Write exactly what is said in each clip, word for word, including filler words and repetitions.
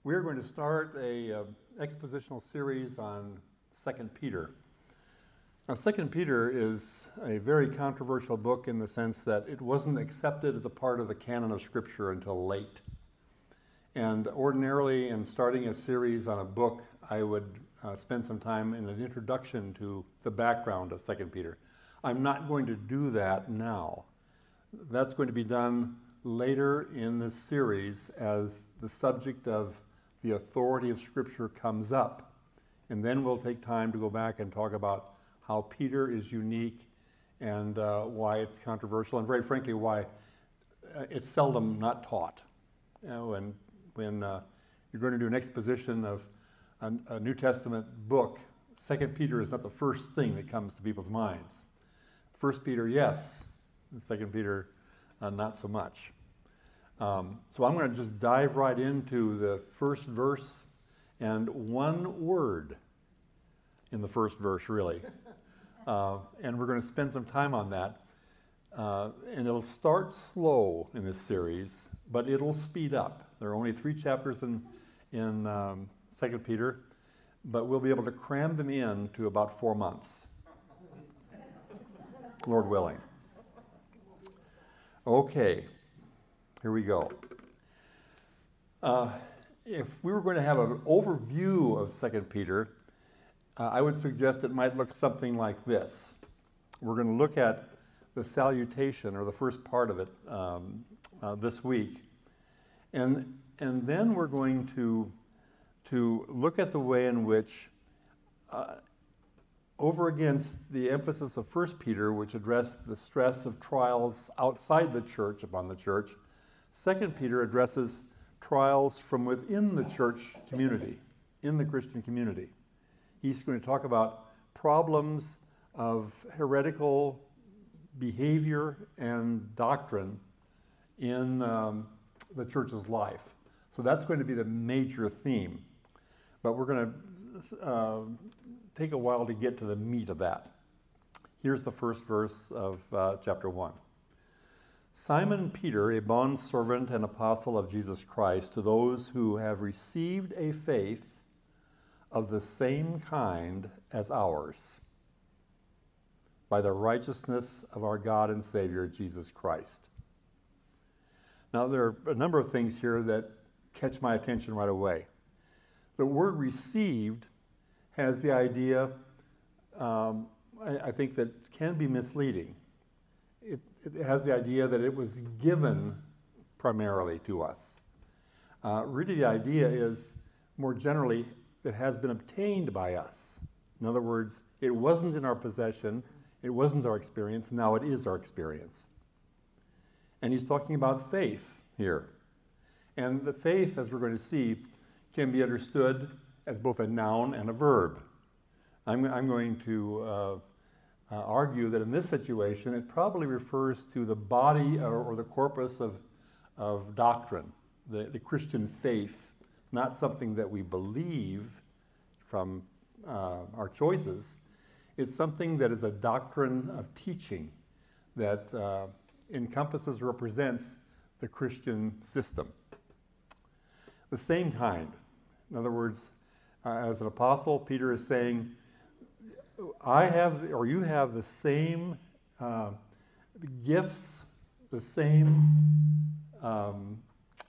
We're going to start a uh, expositional series on Second Peter. Now, Second Peter is a very controversial book in the sense that it wasn't accepted as a part of the canon of Scripture until late. And ordinarily, in starting a series on a book, I would uh, spend some time in an introduction to the background of Second Peter. I'm not going to do that now. That's going to be done later in this series as the subject of the authority of Scripture comes up. And then we'll take time to go back and talk about how Peter is unique and uh, why it's controversial, and very frankly, why uh, it's seldom not taught. You know, when when uh, you're going to do an exposition of a, a New Testament book, Second Peter is not the first thing that comes to people's minds. First Peter, yes. And Second Peter, uh, not so much. Um, so I'm going to just dive right into the first verse and one word in the first verse, really. Uh, and we're going to spend some time on that. Uh, and it'll start slow in this series, but it'll speed up. There are only three chapters in, in um, Second Peter, but we'll be able to cram them in to about four months. Lord willing. Okay. Here we go. Uh, if we were going to have an overview of Second Peter, uh, I would suggest it might look something like this. We're going to look at the salutation, or the first part of it, um, uh, this week. And, and then we're going to, to look at the way in which, uh, over against the emphasis of First Peter, which addressed the stress of trials outside the church upon the church, Second Peter addresses trials from within the church community, in the Christian community. He's going to talk about problems of heretical behavior and doctrine in um, the church's life. So that's going to be the major theme. But we're going to uh, take a while to get to the meat of that. Here's the first verse of uh, chapter one. Simon Peter, a bondservant and apostle of Jesus Christ, to those who have received a faith of the same kind as ours, by the righteousness of our God and Savior, Jesus Christ. Now, there are a number of things here that catch my attention right away. The word received has the idea, um, I, I think, that can be misleading. It, it has the idea that it was given primarily to us. Uh, really, the idea is, more generally, it has been obtained by us. In other words, it wasn't in our possession, it wasn't our experience, now it is our experience. And he's talking about faith here. And the faith, as we're going to see, can be understood as both a noun and a verb. I'm, I'm going to uh, Uh, argue that in this situation, it probably refers to the body or, or the corpus of, of doctrine, the, the Christian faith, not something that we believe from uh, our choices. It's something that is a doctrine of teaching that uh, encompasses, represents the Christian system. The same kind. In other words, uh, as an apostle, Peter is saying, I have, or you have the same uh, gifts, the same um,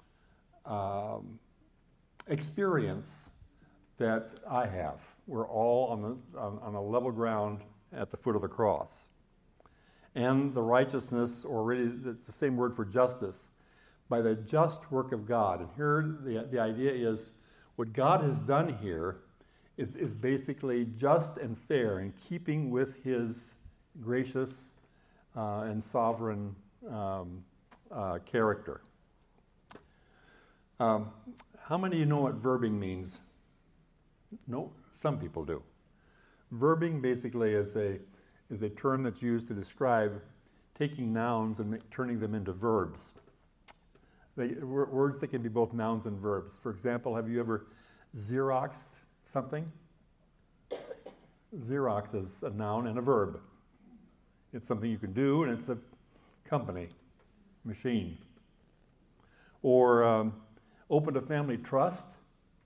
um, experience that I have. We're all on, the, on, on a level ground at the foot of the cross. And the righteousness, or really it's the same word for justice, by the just work of God. And here the, the idea is what God has done here Is, is basically just and fair in keeping with his gracious uh, and sovereign um, uh, character. Um, how many of you know what verbing means? No, some people do. Verbing basically is a, is a term that's used to describe taking nouns and turning them into verbs. They, words that can be both nouns and verbs. For example, have you ever Xeroxed something? Xerox is a noun and a verb. It's something you can do, and it's a company, machine. Or um, opened a family trust.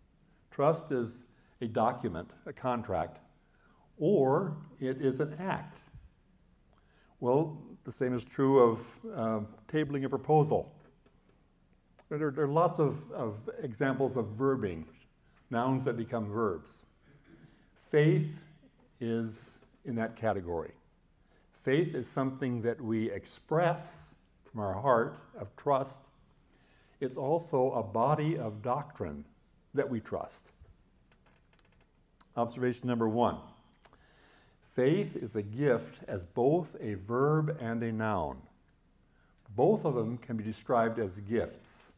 Trust is a document, a contract, or it is an act. Well, the same is true of uh, tabling a proposal. There, there are lots of, of examples of verbing, nouns that become verbs. Faith is in that category. Faith is something that we express from our heart of trust. It's also a body of doctrine that we trust. Observation number one. Faith is a gift as both a verb and a noun. Both of them can be described as gifts.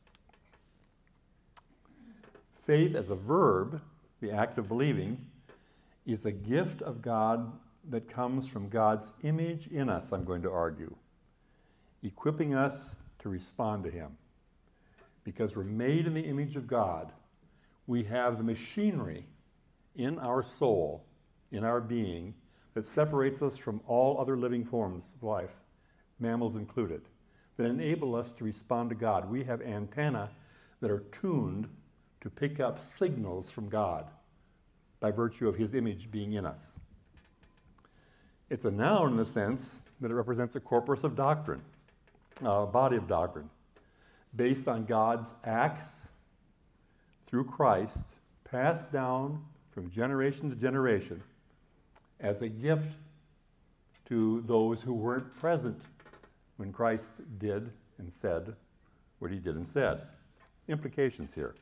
Faith as a verb, the act of believing, is a gift of God that comes from God's image in us, I'm going to argue, equipping us to respond to Him. Because we're made in the image of God, we have the machinery in our soul, in our being, that separates us from all other living forms of life, mammals included, that enable us to respond to God. We have antennae that are tuned to pick up signals from God by virtue of His image being in us. It's a noun in the sense that it represents a corpus of doctrine, a body of doctrine, based on God's acts through Christ, passed down from generation to generation as a gift to those who weren't present when Christ did and said what He did and said. Implications here.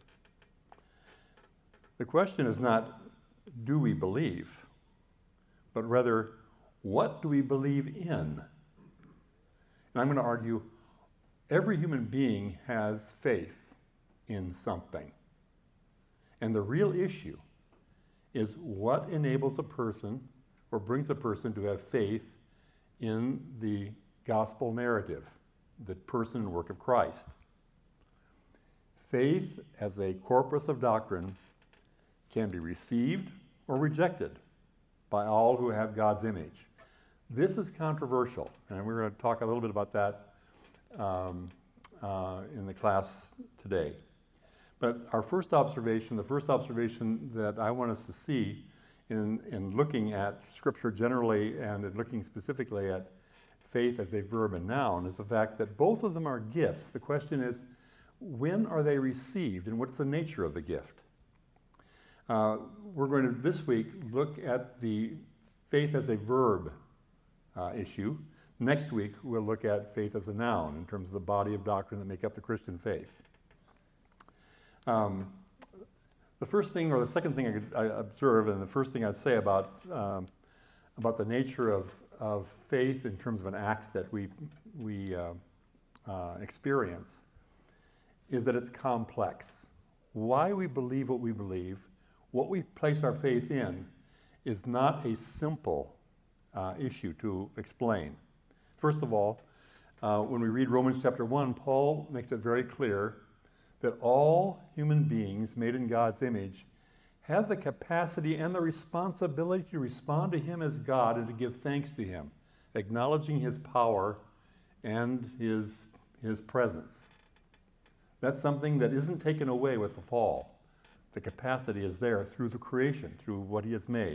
The question is not, do we believe, but rather, what do we believe in? And I'm going to argue, every human being has faith in something. And the real issue is what enables a person or brings a person to have faith in the gospel narrative, the person and work of Christ. Faith as a corpus of doctrine can be received or rejected by all who have God's image. This is controversial, and we're going to talk a little bit about that um, uh, in the class today. But our first observation, the first observation that I want us to see in, in looking at Scripture generally and in looking specifically at faith as a verb and noun is the fact that both of them are gifts. The question is, when are they received and what's the nature of the gift? Uh, we're going to this week look at the faith as a verb uh, issue. Next week we'll look at faith as a noun in terms of the body of doctrine that make up the Christian faith. Um, the first thing, or the second thing I, could, I observe, and the first thing I'd say about um, about the nature of, of faith in terms of an act that we we uh, uh, experience, is that it's complex. Why we believe what we believe, what we place our faith in, is not a simple uh, issue to explain. First of all, uh, when we read Romans chapter one, Paul makes it very clear that all human beings made in God's image have the capacity and the responsibility to respond to Him as God and to give thanks to Him, acknowledging His power and His, His presence. That's something that isn't taken away with the fall. The capacity is there through the creation, through what He has made.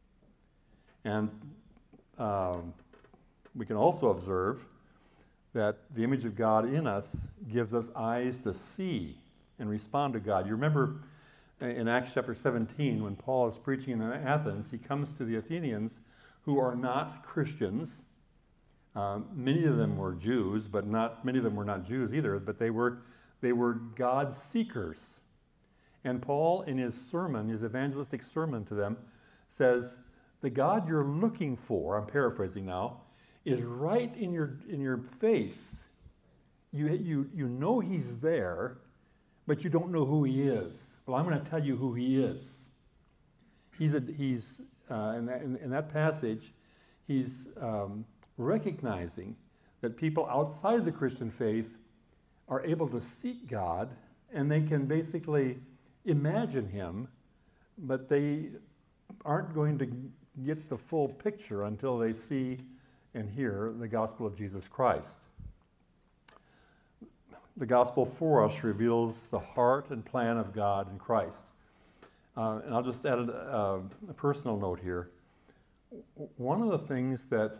And um, we can also observe that the image of God in us gives us eyes to see and respond to God. You remember in Acts chapter seventeen, when Paul is preaching in Athens, he comes to the Athenians who are not Christians. Um, many of them were Jews, but not many of them were not Jews either, but they were, they were God seekers. And Paul, in his sermon, his evangelistic sermon to them, says, the God you're looking for, I'm paraphrasing now, is right in your in your face. You, you, you know He's there, but you don't know who He is. Well, I'm going to tell you who He is. He's, a, he's uh, in, that, in, in that passage, he's um, recognizing that people outside the Christian faith are able to seek God, and they can basically imagine Him, but they aren't going to get the full picture until they see and hear the gospel of Jesus Christ. The gospel for us reveals the heart and plan of God in Christ. Uh, and I'll just add a, a personal note here. One of the things that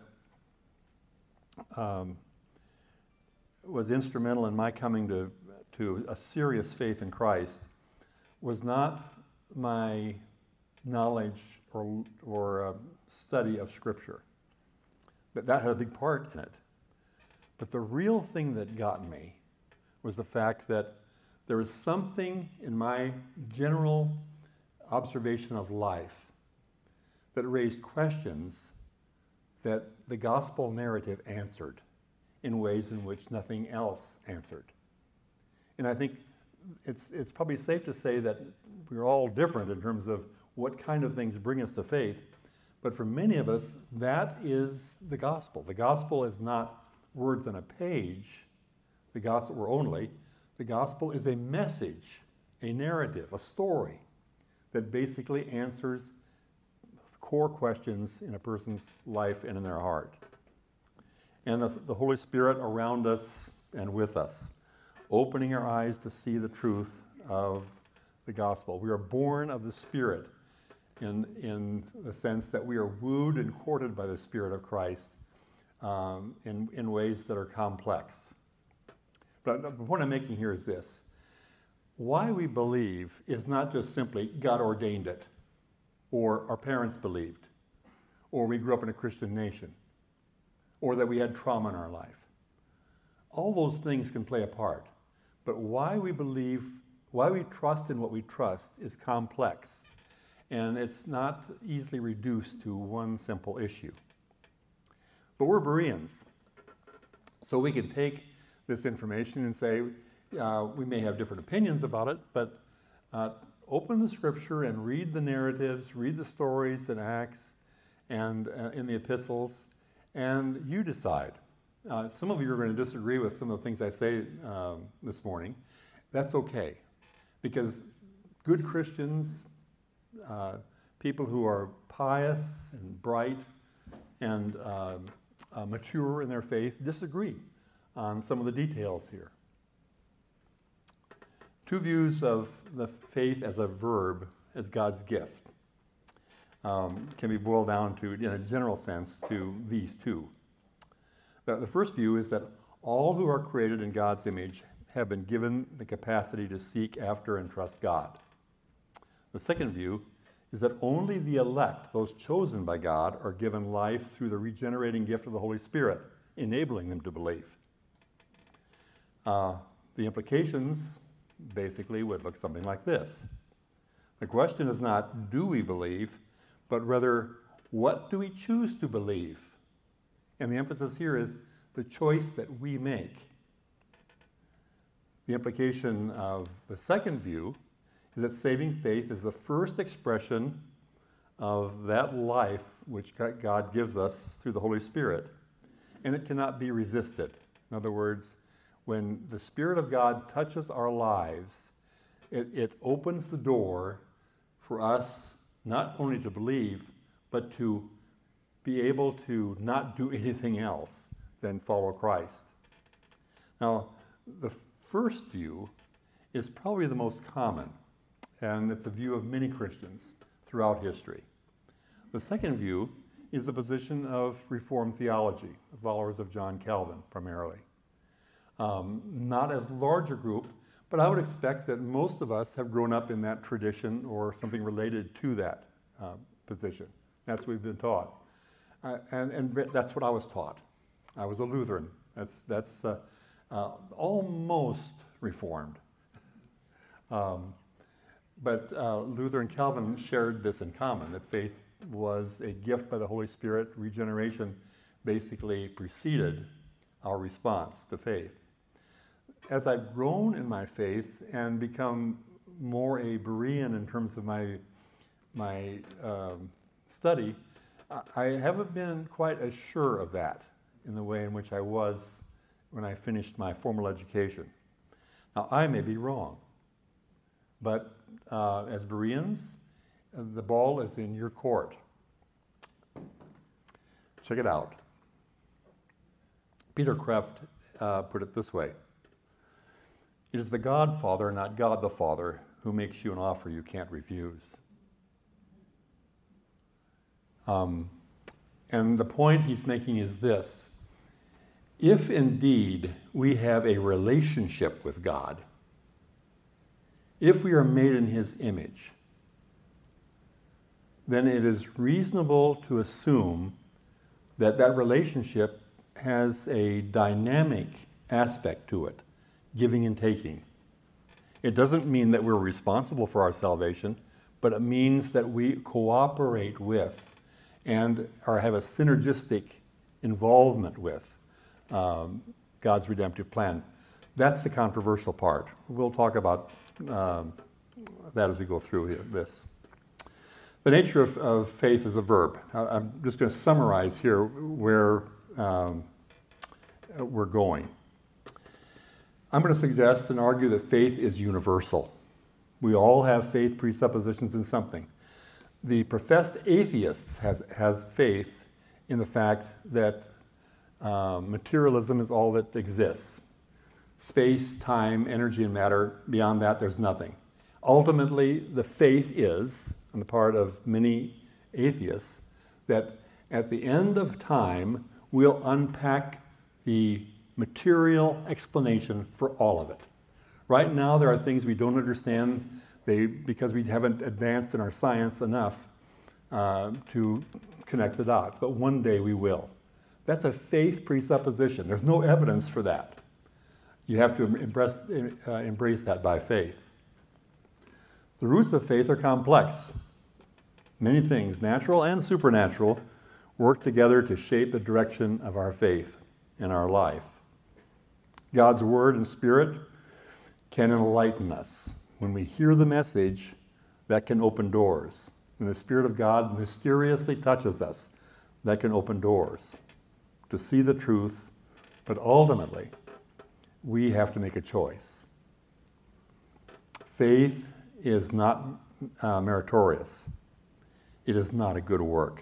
um, was instrumental in my coming to, to a serious faith in Christ was not my knowledge or, or uh, study of Scripture. But that had a big part in it. But the real thing that got me was the fact that there was something in my general observation of life that raised questions that the gospel narrative answered in ways in which nothing else answered. And I think it's it's probably safe to say that we're all different in terms of what kind of things bring us to faith. But for many of us, that is the gospel. The gospel is not words on a page, the gospel or only. The gospel is a message, a narrative, a story that basically answers core questions in a person's life and in their heart. And the, the Holy Spirit around us and with us, opening our eyes to see the truth of the gospel. We are born of the Spirit in, in the sense that we are wooed and courted by the Spirit of Christ um, in, in ways that are complex. But the point I'm making here is this. Why we believe is not just simply God ordained it, or our parents believed, or we grew up in a Christian nation, or that we had trauma in our life. All those things can play a part. But why we believe, why we trust in what we trust is complex. And it's not easily reduced to one simple issue. But we're Bereans. So we can take this information and say, uh, we may have different opinions about it, but uh, open the Scripture and read the narratives, read the stories and Acts and uh, in the epistles, and you decide. Uh, some of you are going to disagree with some of the things I say um, this morning. That's okay, because good Christians, uh, people who are pious and bright and uh, uh, mature in their faith, disagree on some of the details here. Two views of the faith as a verb, as God's gift, um, can be boiled down to, in a general sense, to these two. The, the first view is that all who are created in God's image have been given the capacity to seek after and trust God. The second view is that only the elect, those chosen by God, are given life through the regenerating gift of the Holy Spirit, enabling them to believe. Uh, the implications basically would look something like this. The question is not, do we believe, but rather, what do we choose to believe? And the emphasis here is the choice that we make. The implication of the second view is that saving faith is the first expression of that life which God gives us through the Holy Spirit, and it cannot be resisted. In other words, when the Spirit of God touches our lives, it, it opens the door for us not only to believe, but to be able to not do anything else than follow Christ. Now, the first view is probably the most common, and it's a view of many Christians throughout history. The second view is the position of Reformed theology, the followers of John Calvin primarily. Um, not as large a group, but I would expect that most of us have grown up in that tradition or something related to that uh, position. That's what we've been taught. Uh, and, and that's what I was taught. I was a Lutheran. That's, that's uh, uh, almost Reformed. um, but uh, Luther and Calvin shared this in common, that faith was a gift by the Holy Spirit. Regeneration basically preceded our response to faith. As I've grown in my faith and become more a Berean in terms of my, my um, study, I haven't been quite as sure of that in the way in which I was when I finished my formal education. Now, I may be wrong, but uh, as Bereans, uh, the ball is in your court. Check it out. Peter Kreeft uh, put it this way. It is the Godfather, not God the Father, who makes you an offer you can't refuse. Um, and the point he's making is this: if indeed we have a relationship with God, if we are made in his image, then it is reasonable to assume that that relationship has a dynamic aspect to it, giving and taking. It doesn't mean that we're responsible for our salvation, but it means that we cooperate with and or have a synergistic involvement with um, God's redemptive plan. That's the controversial part. We'll talk about um, that as we go through this. The nature of, of faith is a verb. I'm just going to summarize here where um, we're going. I'm going to suggest and argue that faith is universal. We all have faith presuppositions in something. The professed atheists has, has faith in the fact that um, materialism is all that exists. Space, time, energy, and matter, beyond that, there's nothing. Ultimately, the faith is, on the part of many atheists, that at the end of time, we'll unpack the material explanation for all of it. Right now, there are things we don't understand they, because we haven't advanced in our science enough uh, to connect the dots, but one day we will. That's a faith presupposition. There's no evidence for that. You have to embrace, uh, embrace that by faith. The roots of faith are complex. Many things, natural and supernatural, work together to shape the direction of our faith in our life. God's Word and Spirit can enlighten us. When we hear the message, that can open doors. When the Spirit of God mysteriously touches us, that can open doors to see the truth, but ultimately, we have to make a choice. Faith is not uh, meritorious. It is not a good work.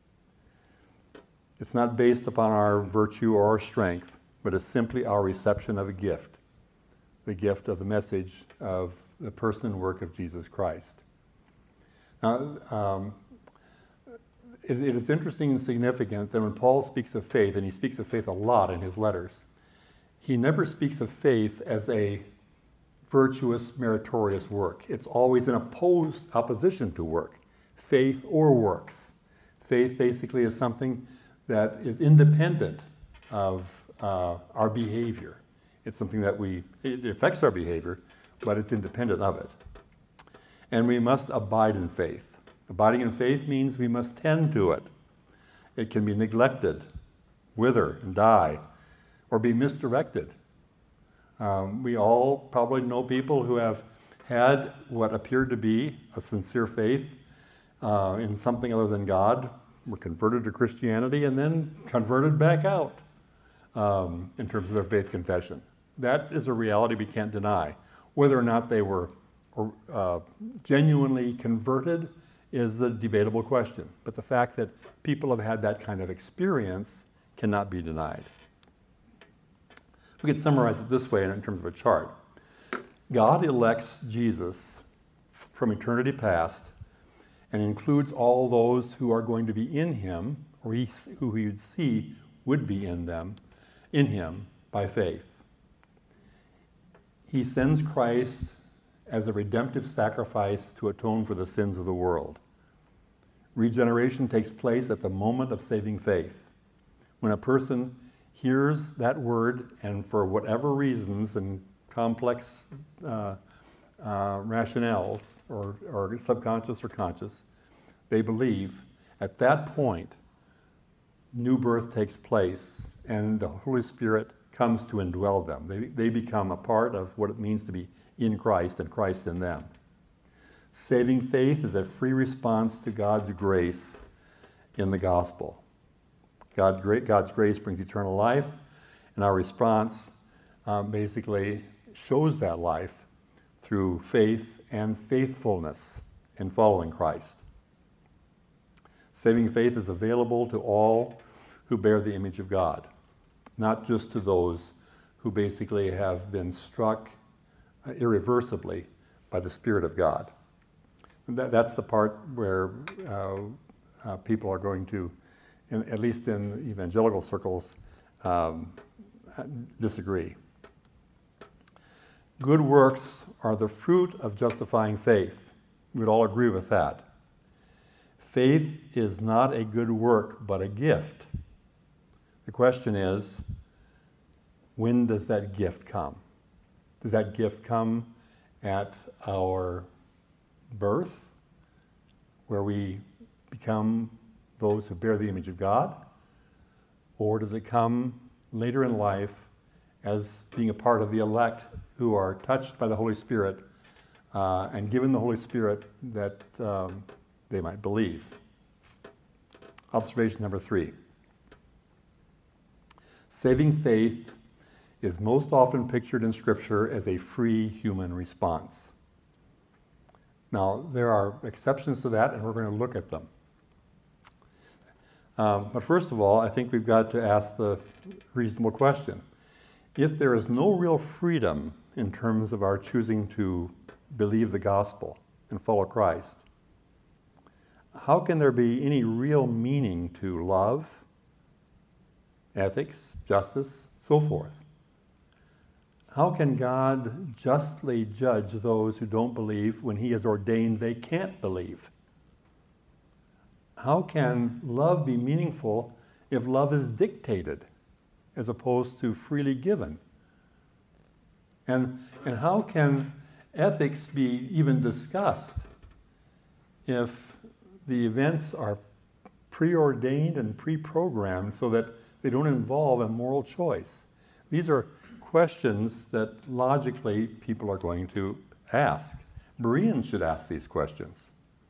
It's not based upon our virtue or our strength, but it's simply our reception of a gift, the gift of the message of the person and work of Jesus Christ. Now, um, it, it is interesting and significant that when Paul speaks of faith, and he speaks of faith a lot in his letters, he never speaks of faith as a virtuous, meritorious work. It's always in opposed opposition to work, faith or works. Faith basically is something that is independent of uh, our behavior. It's something that we, it affects our behavior, but it's independent of it. And we must abide in faith. Abiding in faith means we must tend to it. It can be neglected, wither, and die, or be misdirected. Um, we all probably know people who have had what appeared to be a sincere faith uh, in something other than God, were converted to Christianity, and then converted back out um, in terms of their faith confession. That is a reality we can't deny. Whether or not they were uh, genuinely converted is a debatable question. But the fact that people have had that kind of experience cannot be denied. We could summarize it this way in terms of a chart. God elects Jesus from eternity past and includes all those who are going to be in him, or he, who he would see would be in them, in him by faith. He sends Christ as a redemptive sacrifice to atone for the sins of the world. Regeneration takes place at the moment of saving faith. When a person hears that word, and for whatever reasons and complex uh, uh, rationales, or, or subconscious or conscious, they believe, at that point, new birth takes place, and the Holy Spirit comes to indwell them. They, they become a part of what it means to be in Christ and Christ in them. Saving faith is a free response to God's grace in the gospel. God's, great, God's grace brings eternal life, and our response um, basically shows that life through faith and faithfulness in following Christ. Saving faith is available to all who bear the image of God, not just to those who basically have been struck uh, irreversibly by the Spirit of God. That, that's the part where uh, uh, people are going to, in, at least in evangelical circles, um, disagree. Good works are the fruit of justifying faith. We'd all agree with that. Faith is not a good work, but a gift. The question is, when does that gift come? Does that gift come at our birth, where we become those who bear the image of God? Or does it come later in life as being a part of the elect who are touched by the Holy Spirit uh, and given the Holy Spirit that um, they might believe? Observation number three. Saving faith is most often pictured in Scripture as a free human response. Now, there are exceptions to that, and we're going to look at them. Um, but first of all, I think we've got to ask the reasonable question. If there is no real freedom in terms of our choosing to believe the gospel and follow Christ, how can there be any real meaning to love, ethics, justice, so forth? How can God justly judge those who don't believe when He has ordained they can't believe? How can love be meaningful if love is dictated as opposed to freely given? And, and how can ethics be even discussed if the events are preordained and pre-programmed so that they don't involve a moral choice? These are questions that logically people are going to ask. Bereans should ask these questions.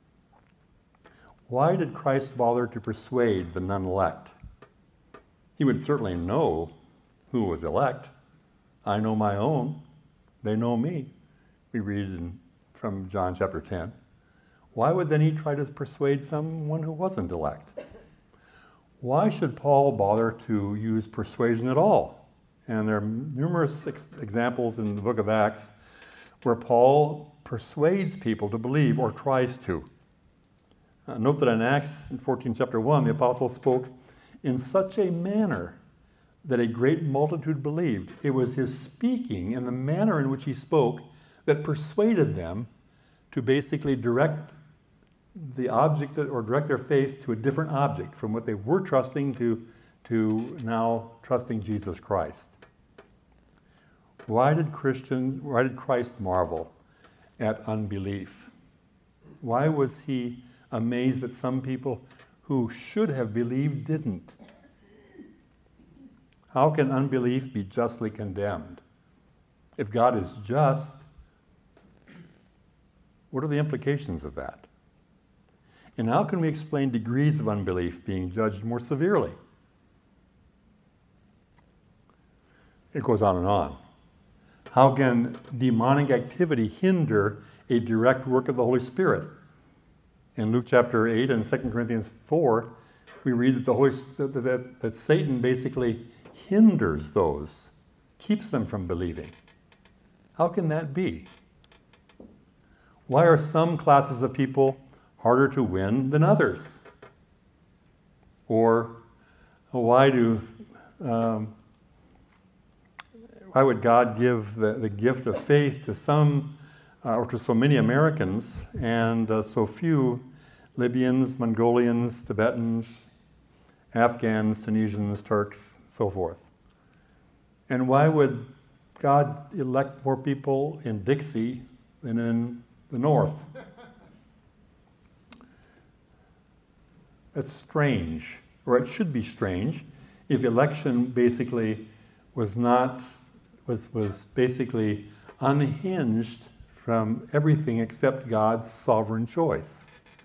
Why did Christ bother to persuade the non-elect? He would certainly know who was elect. I know my own. They know me. We read in, from John chapter ten. Why would then he try to persuade someone who wasn't elect? Why should Paul bother to use persuasion at all? And there are numerous ex- examples in the book of Acts where Paul persuades people to believe, or tries to. Uh, note that in Acts in fourteen chapter one, the apostle spoke in such a manner that a great multitude believed. It was his speaking and the manner in which he spoke that persuaded them to basically direct the object or direct their faith to a different object from what they were trusting to, to now trusting Jesus Christ. Why did Christian, why did Christ marvel at unbelief? Why was he amazed that some people who should have believed didn't? How can unbelief be justly condemned? If God is just, what are the implications of that? And how can we explain degrees of unbelief being judged more severely? It goes on and on. How can demonic activity hinder a direct work of the Holy Spirit? In Luke chapter eight and Second Corinthians four, we read that the Holy that, that, that Satan basically hinders those, keeps them from believing. How can that be? Why are some classes of people harder to win than others? Or why do um, why would God give the, the gift of faith to some uh, or to so many Americans and uh, so few Libyans, Mongolians, Tibetans, Afghans, Tunisians, Turks, so forth? And why would God elect more people in Dixie than in the North? That's strange, or it should be strange, if election basically was not, was, was basically unhinged from everything except God's sovereign choice.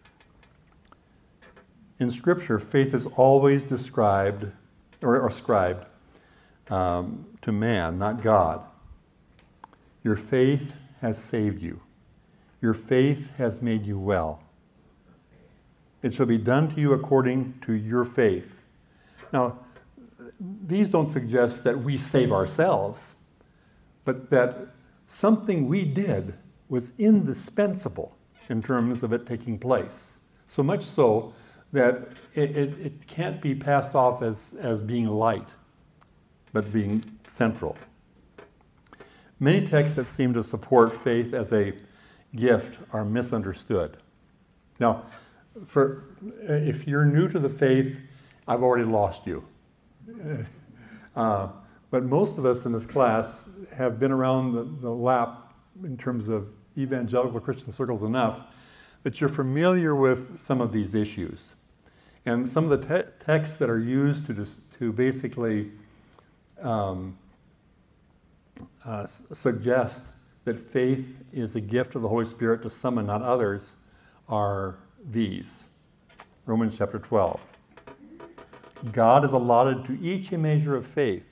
In Scripture, faith is always described, or ascribed um, to man, not God. Your faith has saved you. Your faith has made you well. It shall be done to you according to your faith. Now, these don't suggest that we save ourselves, but that something we did was indispensable in terms of it taking place. So much so that it, it, it can't be passed off as, as being light, but being central. Many texts that seem to support faith as a gift are misunderstood. Now, for if you're new to the faith, I've already lost you. Uh, but most of us in this class have been around the, the lap in terms of evangelical Christian circles enough that you're familiar with some of these issues. And some of the te- texts that are used to, dis- to basically um, uh, suggest that faith is a gift of the Holy Spirit to some and not others are these. Romans chapter twelve. God has allotted to each a measure of faith.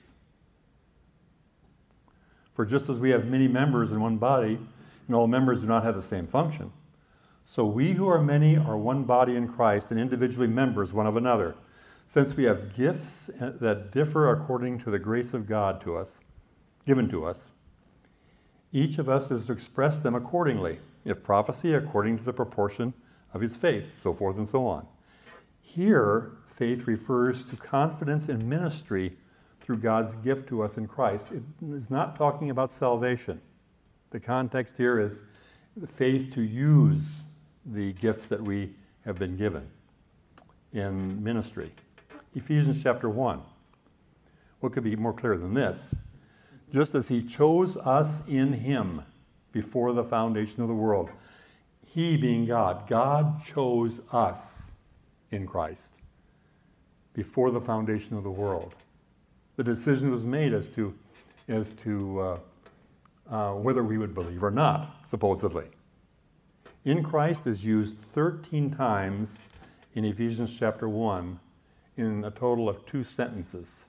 For just as we have many members in one body, and all members do not have the same function, so we who are many are one body in Christ and individually members one of another. Since we have gifts that differ according to the grace of God to us, given to us, each of us is to express them accordingly. If prophecy, according to the proportion of his faith, so forth and so on. Here, faith refers to confidence in ministry through God's gift to us in Christ. It is not talking about salvation. The context here is faith to use the gifts that we have been given in ministry. Ephesians chapter one. What could be more clear than this? Just as he chose us in him before the foundation of the world. He being God. God chose us in Christ before the foundation of the world. The decision was made as to, as to uh, uh, whether we would believe or not, supposedly. In Christ is used thirteen times in Ephesians chapter one in a total of two sentences.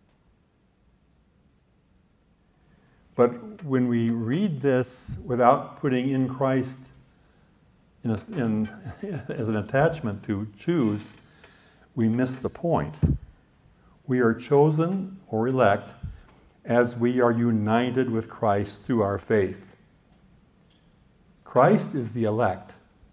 But when we read this without putting in Christ in, a, in as an attachment to choose, we miss the point. We are chosen or elect as we are united with Christ through our faith. Christ is the elect.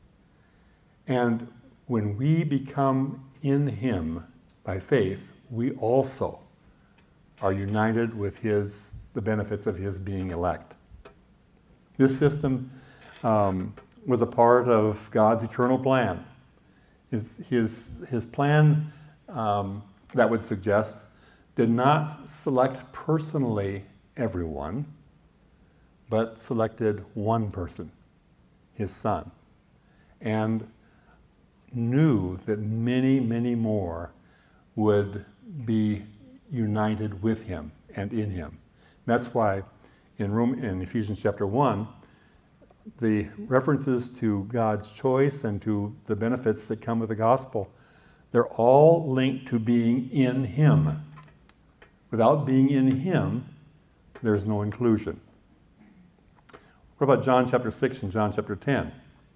And when we become in him by faith, we also are united with his, the benefits of his being elect. This system um, was a part of God's eternal plan. His, his, his plan, um, that would suggest, did not select personally everyone, but selected one person, his son, and knew that many, many more would be united with him and in him. That's why in, Rome, in Ephesians chapter one, the references to God's choice and to the benefits that come with the gospel, they're all linked to being in him. Without being in him, there's no inclusion. What about John chapter six and John chapter ten?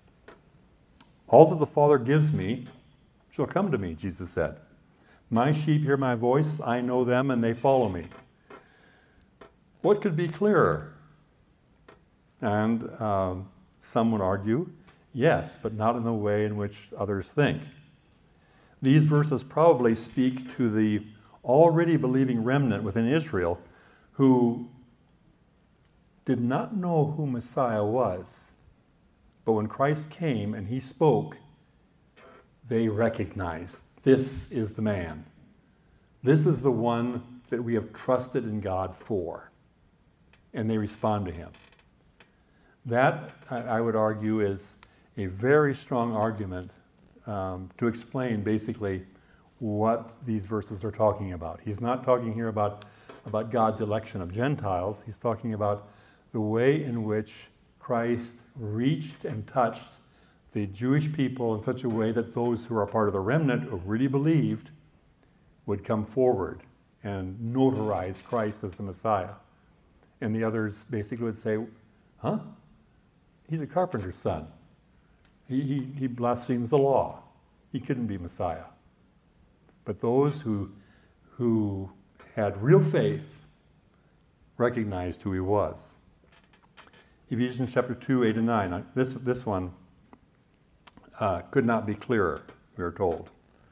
All that the Father gives me shall come to me, Jesus said. My sheep hear my voice, I know them, and they follow me. What could be clearer? And um, some would argue, yes, but not in the way in which others think. These verses probably speak to the already believing remnant within Israel who did not know who Messiah was. But when Christ came and he spoke, they recognized, this is the man. This is the one that we have trusted in God for. And they respond to him. That, I would argue, is a very strong argument um, to explain basically what these verses are talking about. He's not talking here about, about God's election of Gentiles. He's talking about the way in which Christ reached and touched the Jewish people in such a way that those who are part of the remnant who really believed would come forward and notarize Christ as the Messiah. And the others basically would say, huh? He's a carpenter's son. He, he, he blasphemes the law. He couldn't be Messiah. But those who, who had real faith recognized who he was. Ephesians chapter two, eight and nine. This, this one uh, could not be clearer, we are told.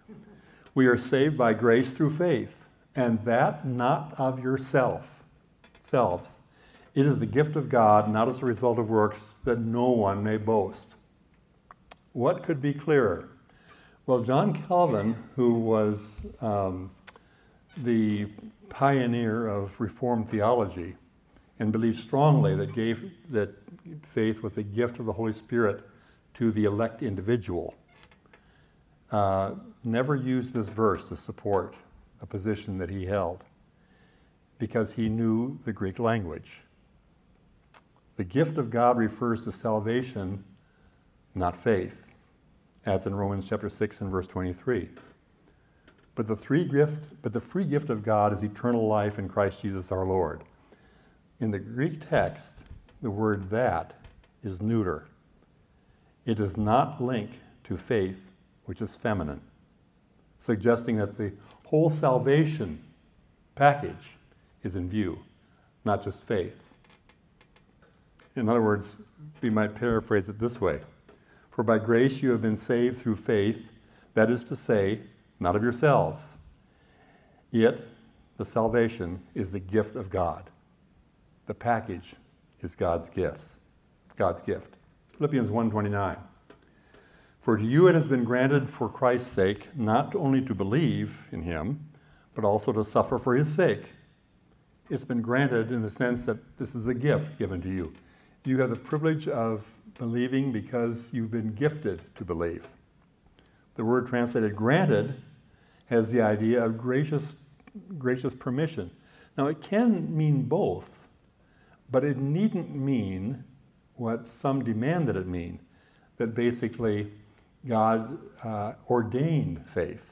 We are saved by grace through faith, and that not of yourself, selves. It is the gift of God, not as a result of works, that no one may boast. What could be clearer? Well, John Calvin, who was um, the pioneer of Reformed theology and believed strongly that, gave, that faith was a gift of the Holy Spirit to the elect individual, uh, never used this verse to support a position that he held because he knew the Greek language. The gift of God refers to salvation, not faith, as in Romans chapter six and verse twenty-three. But the free gift, but the free gift of God is eternal life in Christ Jesus our Lord. In the Greek text, the word that is neuter. It does not link to faith, which is feminine, suggesting that the whole salvation package is in view, not just faith. In other words, we might paraphrase it this way. For by grace you have been saved through faith, that is to say, not of yourselves. Yet the salvation is the gift of God. The package is God's gifts, God's gift. Philippians one twenty-nine. For to you it has been granted for Christ's sake not only to believe in him, but also to suffer for his sake. It's been granted in the sense that this is a gift given to you. You have the privilege of believing because you've been gifted to believe. The word translated granted has the idea of gracious, gracious permission. Now it can mean both, but it needn't mean what some demand that it mean, that basically God uh, ordained faith.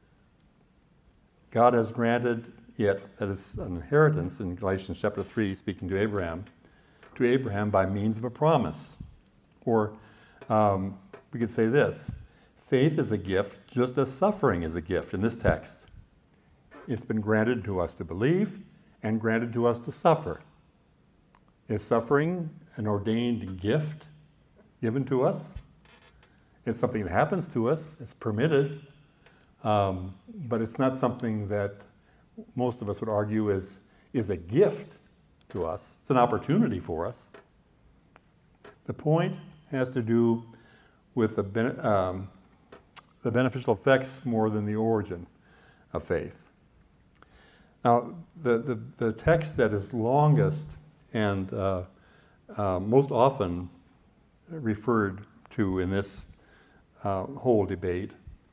God has granted it, that is an inheritance in Galatians chapter three, speaking to Abraham, to Abraham by means of a promise. Or um, we could say this, faith is a gift just as suffering is a gift in this text. It's been granted to us to believe and granted to us to suffer. Is suffering an ordained gift given to us? It's something that happens to us, it's permitted, um, but it's not something that most of us would argue is, is a gift to us. It's an opportunity for us. The point has to do with the, ben- um, the beneficial effects more than the origin of faith. Now, the, the, the text that is longest and uh, uh, most often referred to in this uh, whole debate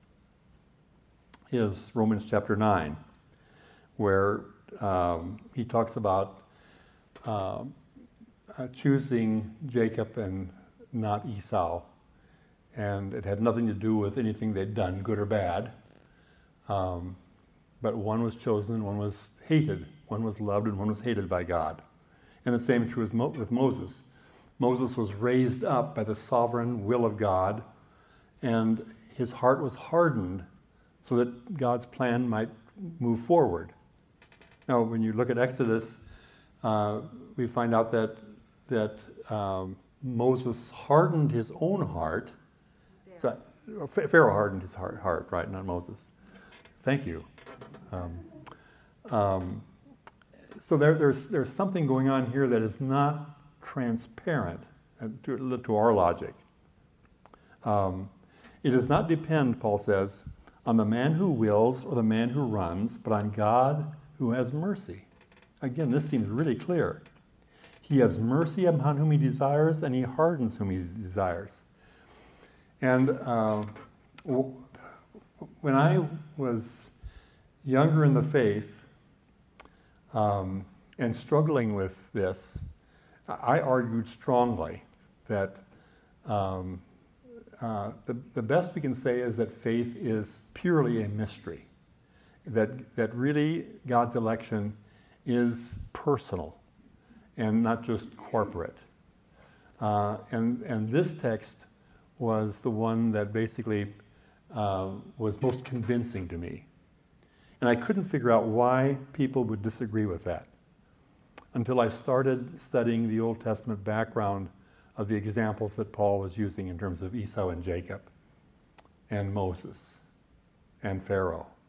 is Romans chapter nine, where um, he talks about uh, uh, choosing Jacob and not Esau. And it had nothing to do with anything they'd done, good or bad. Um, but one was chosen, one was hated, one was loved, and one was hated by God. And the same is true with Moses. Moses was raised up by the sovereign will of God, and his heart was hardened so that God's plan might move forward. Now, when you look at Exodus, uh, we find out that that um, Moses hardened his own heart. So, Pharaoh hardened his heart, heart, right? Not Moses. Thank you. Um, um, so there, there's there's something going on here that is not transparent to, to our logic. Um, it does not depend, Paul says, on the man who wills or the man who runs, but on God who has mercy. Again, this seems really clear. He has mercy upon whom he desires, and he hardens whom he desires. And uh, w- when I was younger in the faith um, and struggling with this, I argued strongly that um, uh, the, the best we can say is that faith is purely a mystery, that, that really God's election is personal and not just corporate. Uh, and, and this text was the one that basically uh, was most convincing to me. And I couldn't figure out why people would disagree with that until I started studying the Old Testament background of the examples that Paul was using in terms of Esau and Jacob, and Moses, and Pharaoh,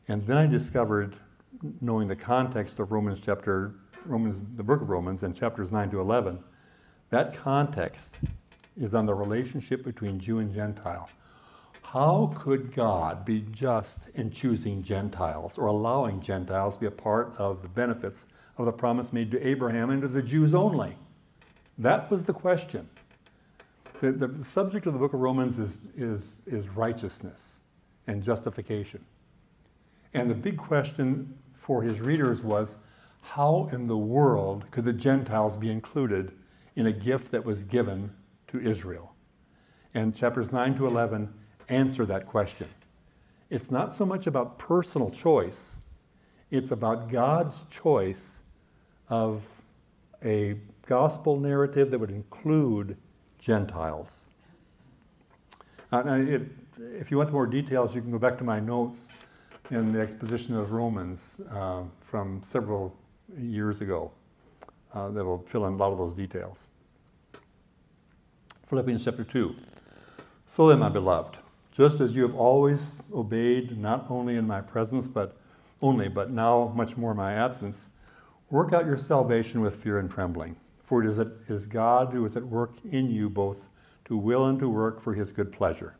And then I discovered, knowing the context of Romans chapter, Romans, the book of Romans, and chapters nine to eleven, that context is on the relationship between Jew and Gentile. How could God be just in choosing Gentiles or allowing Gentiles to be a part of the benefits of the promise made to Abraham and to the Jews only? That was the question. The, the subject of the book of Romans is, is, is righteousness and justification. And the big question for his readers was, how in the world could the Gentiles be included in a gift that was given to Israel? And chapters nine to eleven answer that question. It's not so much about personal choice, it's about God's choice of a gospel narrative that would include Gentiles. Uh, and it, if you want more details, you can go back to my notes in the exposition of Romans uh, from several years ago uh, that will fill in a lot of those details. Philippians chapter two. So then, my beloved, just as you have always obeyed, not only in my presence, but only, but now much more in my absence, work out your salvation with fear and trembling. For it is, it is God who is at work in you both to will and to work for his good pleasure.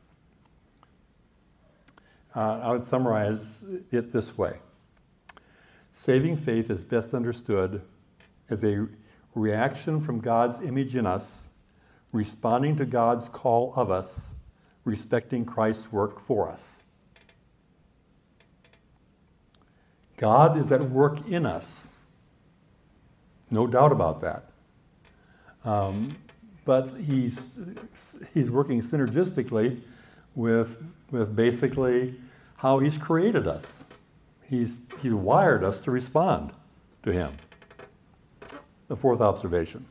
Uh, I would summarize it this way. Saving faith is best understood as a reaction from God's image in us, responding to God's call of us, respecting Christ's work for us. God is at work in us. No doubt about that. Um, but he's he's working synergistically with with basically how he's created us. He's he's wired us to respond to him. The fourth observation.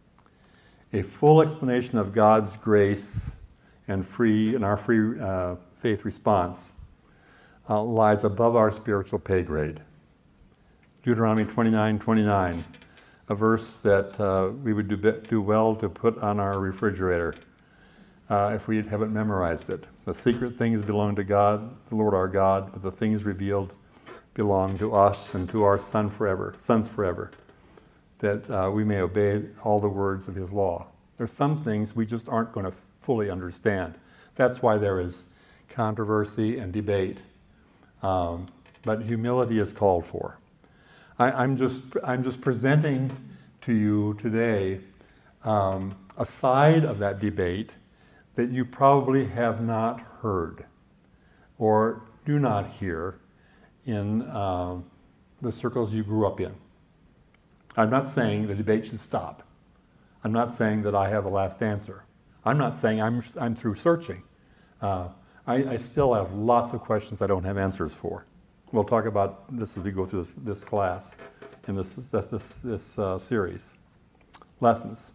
A full explanation of God's grace and free and our free uh, faith response uh, lies above our spiritual pay grade. Deuteronomy twenty-nine twenty-nine, a verse that uh, we would do, be, do well to put on our refrigerator uh, if we haven't memorized it. The secret things belong to God, the Lord our God, but the things revealed belong to us and to our son forever, sons forever, that uh, we may obey all the words of his law. There's some things we just aren't going to fully understand. That's why there is controversy and debate. Um, but humility is called for. I, I'm just I'm just presenting to you today um, a side of that debate that you probably have not heard or do not hear in uh, the circles you grew up in. I'm not saying the debate should stop. I'm not saying that I have the last answer. I'm not saying I'm I'm through searching. Uh, I, I still have lots of questions I don't have answers for. We'll talk about this as we go through this, this class in this this this, this uh, series. Lessons.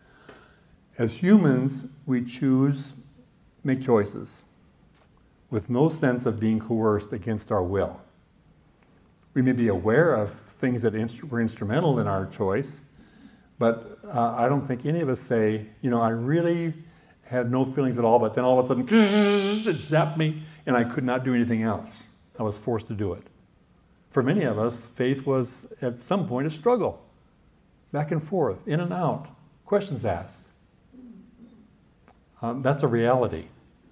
As humans, we choose, make choices with no sense of being coerced against our will. We may be aware of things that inst- were instrumental in our choice, but uh, I don't think any of us say, you know, I really had no feelings at all, but then all of a sudden, it zapped me, and I could not do anything else. I was forced to do it. For many of us, faith was at some point a struggle. Back and forth, in and out, questions asked. Um, that's a reality.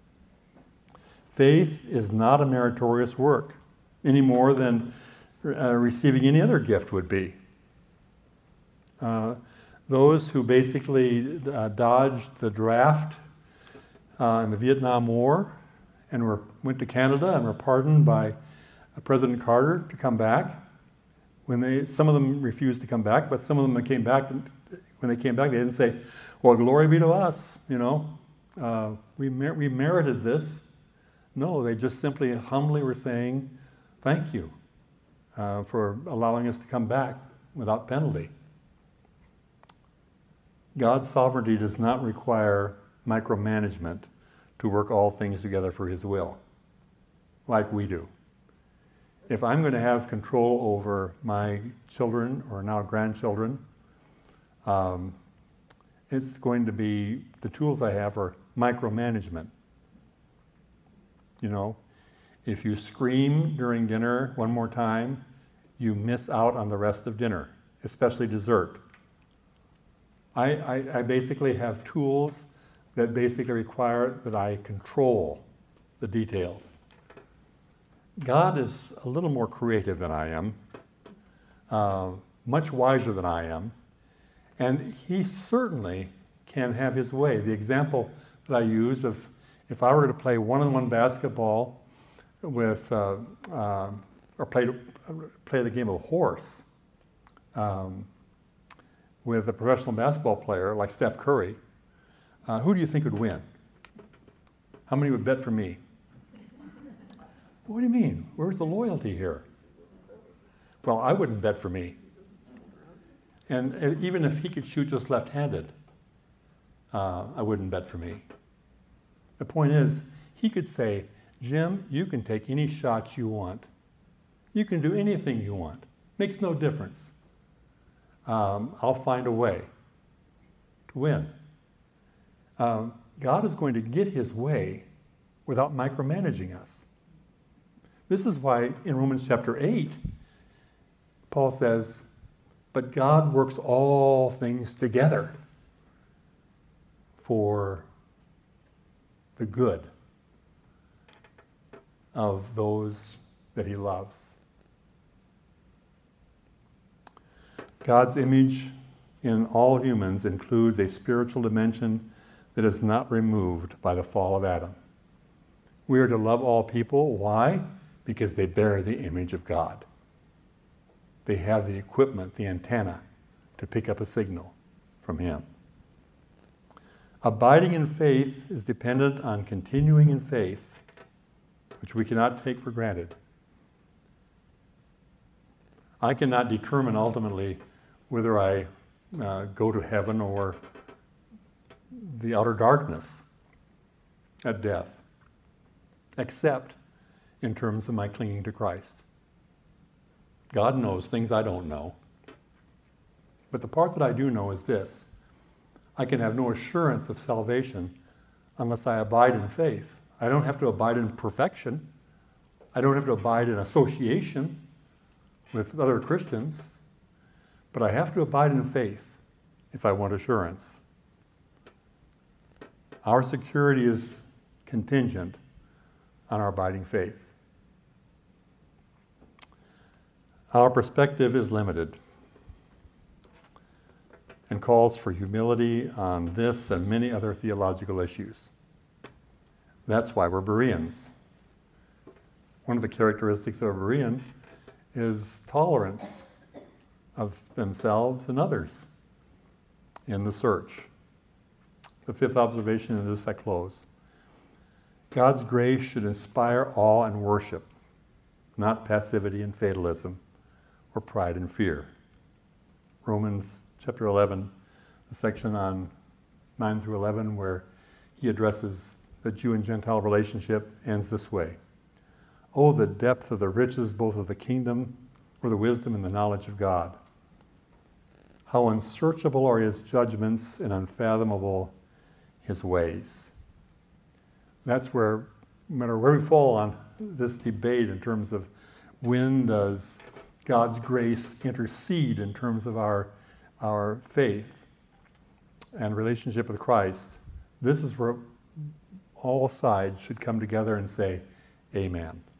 Faith is not a meritorious work, any more than uh, receiving any other gift would be. Uh, those who basically uh, dodged the draft uh, in the Vietnam War and were, went to Canada and were pardoned by uh, President Carter to come back. When they, some of them refused to come back, but some of them came back. When they came back, they didn't say, "Well, glory be to us," you know, uh, we mer- we merited this. No, they just simply humbly were saying, "Thank you uh, for allowing us to come back without penalty." God's sovereignty does not require micromanagement to work all things together for his will, like we do. If I'm going to have control over my children or now grandchildren, um, it's going to be, the tools I have are micromanagement. You know, If you scream during dinner one more time, you miss out on the rest of dinner, especially dessert. I, I, I basically have tools that basically require that I control the details. God is a little more creative than I am, uh, much wiser than I am, and he certainly can have his way. The example that I use of if I were to play one-on-one basketball with, uh, uh, or play, play the game of horse um, with a professional basketball player like Steph Curry, uh, who do you think would win? How many would bet for me? What do you mean? Where's the loyalty here? Well, I wouldn't bet for me. And even if he could shoot just left-handed, uh, I wouldn't bet for me. The point is, he could say, Jim, you can take any shots you want. You can do anything you want. Makes no difference. Um, I'll find a way to win. Um, God is going to get his way without micromanaging us. This is why in Romans chapter eight, Paul says, but God works all things together for the good of those that he loves. God's image in all humans includes a spiritual dimension that is not removed by the fall of Adam. We are to love all people. Why? Because they bear the image of God. They have the equipment, the antenna, to pick up a signal from him. Abiding in faith is dependent on continuing in faith, which we cannot take for granted. I cannot determine ultimately whether I uh, go to heaven or the outer darkness at death, except in terms of my clinging to Christ. God knows things I don't know. But the part that I do know is this: I can have no assurance of salvation unless I abide in faith. I don't have to abide in perfection. I don't have to abide in association with other Christians. But I have to abide in faith if I want assurance. Our security is contingent on our abiding faith. Our perspective is limited and calls for humility on this and many other theological issues. That's why we're Bereans. One of the characteristics of a Berean is tolerance of themselves and others in the search. The fifth observation in this I close. God's grace should inspire awe and worship, not passivity and fatalism or pride and fear. Romans chapter eleven, the section on nine through eleven, where he addresses the Jew and Gentile relationship, ends this way. Oh, the depth of the riches both of the kingdom, or the wisdom and the knowledge of God. How unsearchable are his judgments and unfathomable his ways. That's where, no matter where we fall on this debate in terms of when does God's grace intercede in terms of our, our faith and relationship with Christ, this is where all sides should come together and say, Amen.